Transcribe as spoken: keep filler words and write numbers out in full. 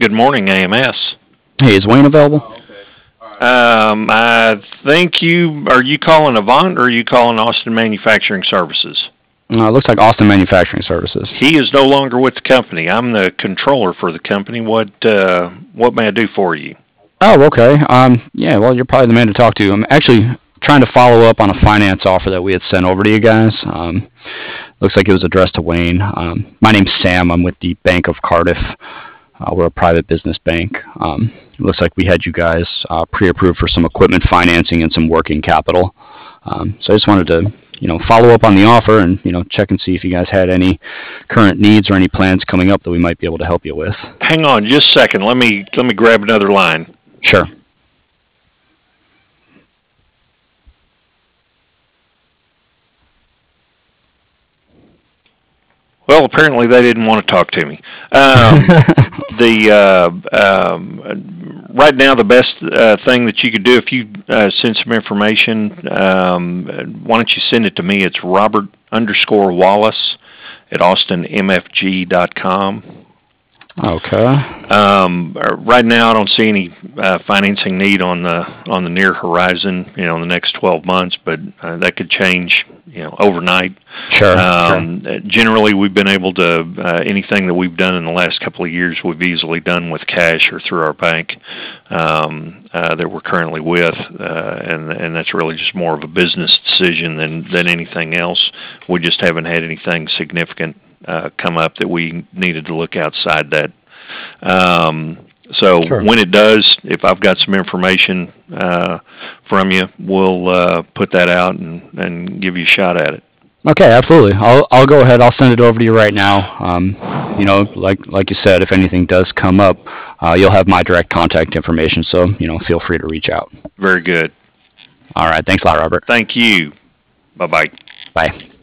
Good morning, A M S. Hey, is Wayne available? Um, I think you are you calling Avant or are you calling Austin Manufacturing Services? Uh, it looks like Austin Manufacturing Services. He is no longer with the company. I'm the controller for the company. What uh, what may I do for you? Oh, okay. Um, yeah, well, you're probably the man to talk to. I'm actually trying to follow up on a finance offer that we had sent over to you guys. Um, looks like it was addressed to Wayne. Um, my name's Sam. I'm with the Bank of Cardiff. Uh, we're a private business bank. Um, it looks like we had you guys uh, pre-approved for some equipment financing and some working capital. Um, so I just wanted to, you know, follow up on the offer and, you know, check and see if you guys had any current needs or any plans coming up that we might be able to help you with. Hang on just a second. Let me let me grab another line. Sure. Well, apparently they didn't want to talk to me. Um, the uh, um, right now, the best uh, thing that you could do if you uh, send some information, um, why don't you send it to me? It's Robert underscore Wallace at austin m f g dot com. Okay. Um, right now, I don't see any uh, financing need on the on the near horizon. You know, in the next twelve months, but uh, that could change. You know, overnight. Sure. Um, sure. Generally, we've been able to uh, anything that we've done in the last couple of years, we've easily done with cash or through our bank um, uh, that we're currently with, uh, and and that's really just more of a business decision than than anything else. We just haven't had anything significant uh, come up that we needed to look outside that. Um, so Sure. when it does, if I've got some information uh, from you, we'll uh, put that out and, and give you a shot at it. Okay, absolutely. I'll I'll go ahead. I'll send it over to you right now. Um, you know, like like you said, if anything does come up, uh, you'll have my direct contact information. So you know, feel free to reach out. Very good. All right. Thanks a lot, Robert. Thank you. Bye-bye. Bye.